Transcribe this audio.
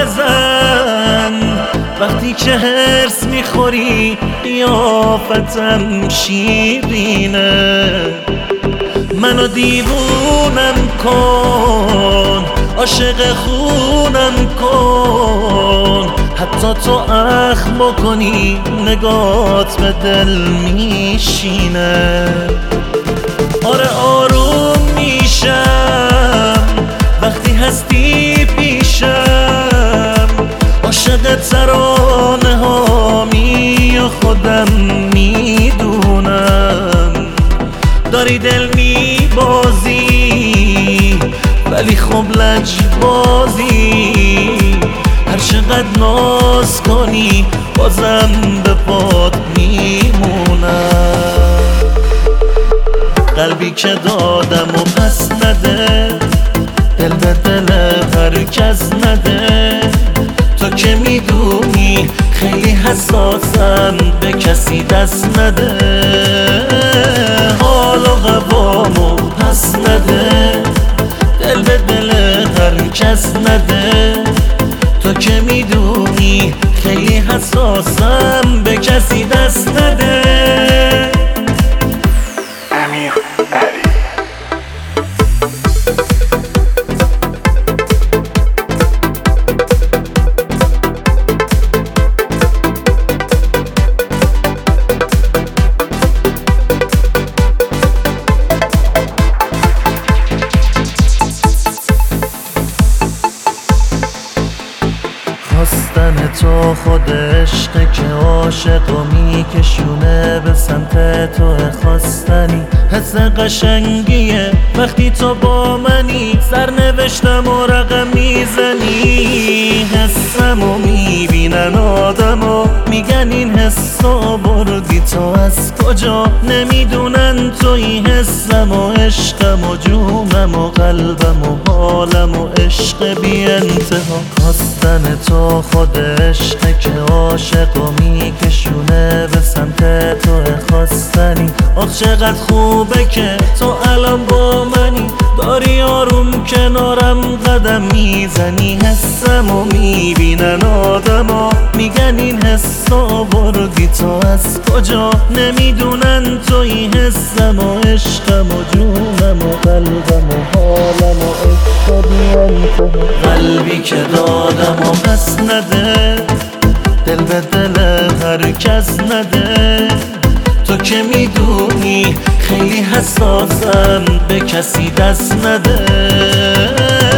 بزن وقتی که هرس میخوری قیافتم شیرینه. منو دیوونم کن عاشق خونم کن، حتی تو اخم بکنی نگات به دل میشینه. آره آروم میشم وقتی هستی پیشم، عاشق ترانه هامی و خودم میدونم. داری دل میبازی ولی خب لجبازی، هر چقدر ناز کنی بازم به پات میمونم. قلبی که دادم و پس نده، دل به دل هر کس نده. تو که میدونی خیلی حساسم، به کسی دست نده. حال و قوامو پس نده، دل به دل هر کس نده. تو که میدونی خیلی حساسم، به کسی دست نده. امیر علی خواستن تو خود عشقه که عاشقو میکشونه به سمت تو. خواستنی حس قشنگیه وقتی تو با منی، سرنوشتم و رقم میزنی. حسمو میبینن آدمو میگن این حسو بردی تو از کجا، نمیدونن توی حسم و عشقم و جونم و قلبم و حالم و عشق بی انتها. خواستن تو خود عشقه که عاشقو میکشونه به سمت تو. خواستنی آخ چقدر خوبه که تو الان با منی، داری آروم کنارم قدم میزنی. حسمو میبینن آدما میگن این حسو بردی تو از کجا، نمیدونن توی حسم و عشقم و جونم و قلبم و حالم و عشق بی انتها. قلبی که دادم و پس نده، دل به دل هر کس نده. تو که میدونی خیلی حساسم، به کسی دست نده.